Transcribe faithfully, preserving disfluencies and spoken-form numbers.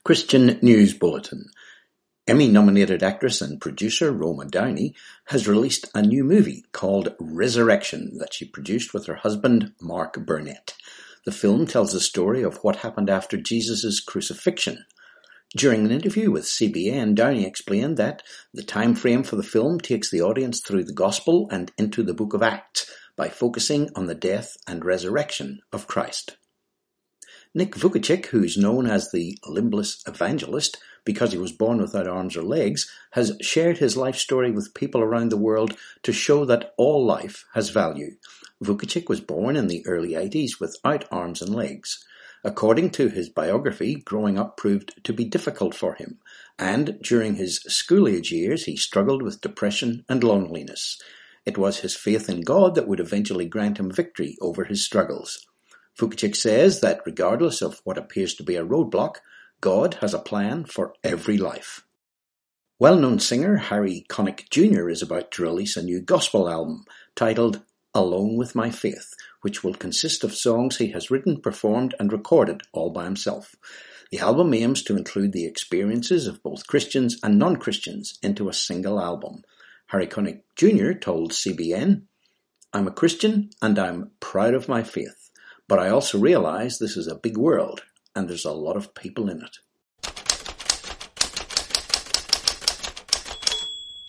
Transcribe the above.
Christian News Bulletin. Emmy-nominated actress and producer Roma Downey has released a new movie called Resurrection that she produced with her husband Mark Burnett. The film tells the story of what happened after Jesus' crucifixion. During an interview with C B N, Downey explained that the time frame for the film takes the audience through the Gospel and into the book of Acts by focusing on the death and resurrection of Christ. Nick Vujicic, who's known as the limbless evangelist because he was born without arms or legs, has shared his life story with people around the world to show that all life has value. Vujicic was born in the early eighties without arms and legs. According to his biography, growing up proved to be difficult for him, and during his school-age years he struggled with depression and loneliness. It was his faith in God that would eventually grant him victory over his struggles. Vujicic says that regardless of what appears to be a roadblock, God has a plan for every life. Well-known singer Harry Connick Junior is about to release a new gospel album titled Alone with My Faith, which will consist of songs he has written, performed and recorded all by himself. The album aims to include the experiences of both Christians and non-Christians into a single album. Harry Connick Junior told C B N, "I'm a Christian and I'm proud of my faith. But I also realize this is a big world and there's a lot of people in it."